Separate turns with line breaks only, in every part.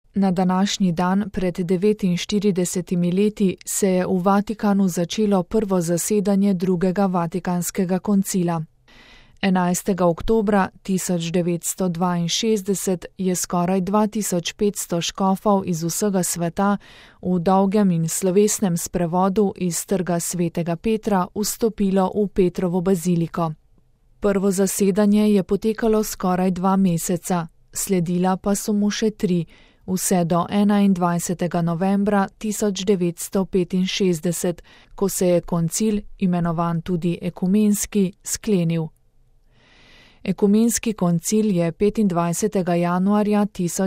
Na današnji dan pred 49 leti se je v Vatikanu začelo prvo zasedanje drugega Vatikanskega koncila. 11. oktobra 1962 je skoraj 2500 škofov iz vsega sveta v dolgem in slovesnem sprevodu iz Trga svetega Petra vstopilo v Petrovo baziliko. Prvo zasedanje je potekalo skoraj 2 meseca, sledila pa so mu še 3, vse do 21. novembra 1965, ko se je koncil, imenovan tudi ekumenski, sklenil. Ekumenski koncil je 25. januarja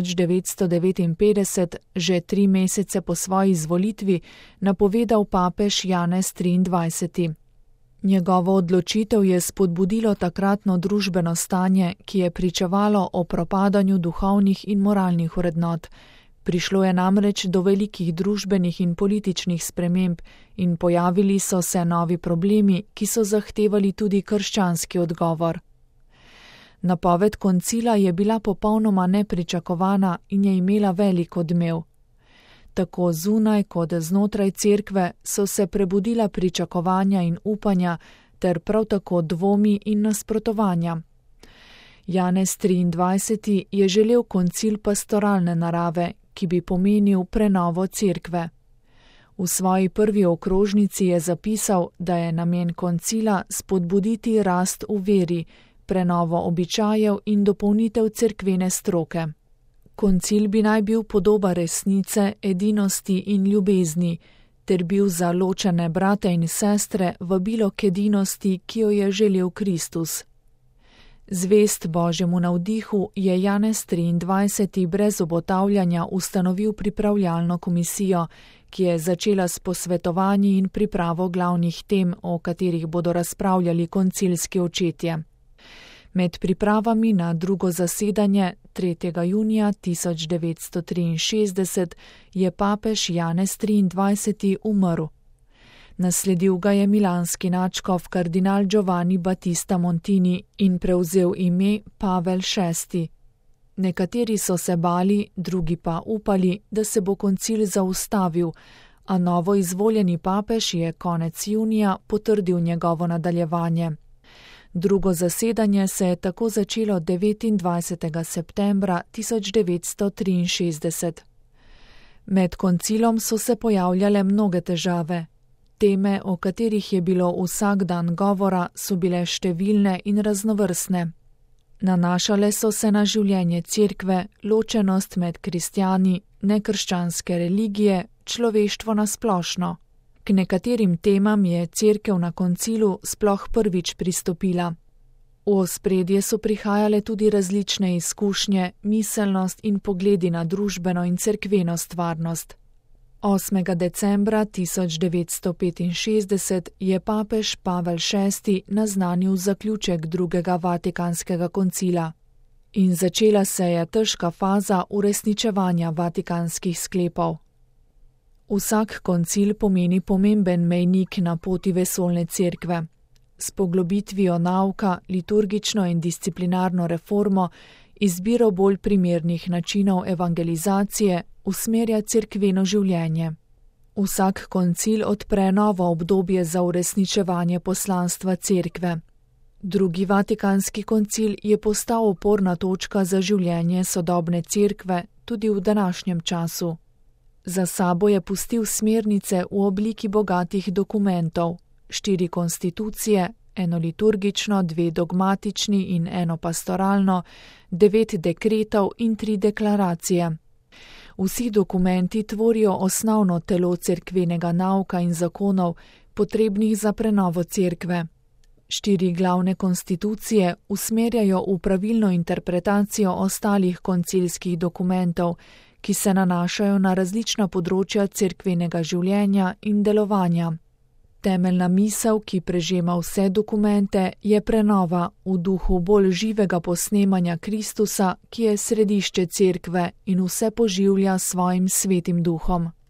1959, že 3 mesece po svoji izvolitvi, napovedal papež Janez XXIII. Njegovo odločitev je spodbudilo takratno družbeno stanje, ki je pričevalo o propadanju duhovnih in moralnih vrednot. Prišlo je namreč do velikih družbenih in političnih sprememb in pojavili so se novi problemi, ki so zahtevali tudi krščanski odgovor. Napoved koncila je bila popolnoma nepričakovana in je imela velik odmev. Tako zunaj kot znotraj cerkve so se prebudila pričakovanja in upanja ter prav tako dvomi in nasprotovanja. Janez XXIII. Je želel koncil pastoralne narave, ki bi pomenil prenovo cerkve. V svoji prvi okrožnici je zapisal, da je namen koncila spodbuditi rast v veri, prenovo običajev in dopolnitev cerkvene stroke. Koncil bi naj bil podoba resnice, edinosti in ljubezni, ter bil za ločene brate in sestre vabilo k edinosti, ki jo je želel Kristus. Zvest Božjemu navdihu je Janez XXIII. Brez obotavljanja ustanovil pripravljalno komisijo, ki je začela s posvetovanji in pripravo glavnih tem, o katerih bodo razpravljali koncilski očetje. Med pripravami na drugo zasedanje 3. junija 1963 je papež Janez XXIII. Umrl. Nasledil ga je milanski nadškof kardinal Giovanni Battista Montini in prevzel ime Pavel VI. Nekateri so se bali, drugi pa upali, da se bo koncil zaustavil, a novo izvoljeni papež je konec junija potrdil njegovo nadaljevanje. Drugo zasedanje se je tako začelo 29. septembra 1963. Med koncilom so se pojavljale mnoge težave. Teme, o katerih je bilo vsak dan govora, so bile številne in raznovrstne. Nanašale so se na življenje cerkve, ločenost med kristjani, nekrščanske religije, človeštvo na splošno. K nekaterim temam je cerkev na koncilu sploh prvič pristopila. V ospredje so prihajale tudi različne izkušnje, miselnost in pogledi na družbeno in cerkveno stvarnost. 8. decembra 1965 je papež Pavel VI. Naznanil zaključek drugega Vatikanskega koncila. In začela se je težka faza uresničevanja vatikanskih sklepov. Vsak koncil pomeni pomemben mejnik na poti vesoljne cerkve. S poglobitvijo nauka, liturgično in disciplinarno reformo, izbiro bolj primernih načinov evangelizacije, usmerja cerkveno življenje. Vsak koncil odpre novo obdobje za uresničevanje poslanstva cerkve. Drugi Vatikanski koncil je postal oporna točka za življenje sodobne cerkve tudi v današnjem času. Za sabo je pustil smernice v obliki bogatih dokumentov, 4 konstitucije, 1 liturgično, 2 dogmatični in 1 pastoralno, 9 dekretov in 3 deklaracije. Vsi dokumenti tvorijo osnovno telo cerkvenega nauka in zakonov, potrebnih za prenovo cerkve. 4 glavne konstitucije usmerjajo v pravilno interpretacijo ostalih koncilskih dokumentov, ki se nanašajo na različna področja cerkvenega življenja in delovanja. Temeljna misel, ki prežema vse dokumente, je prenova v duhu bolj živega posnemanja Kristusa, ki je središče cerkve in vse poživlja s svojim svetim duhom.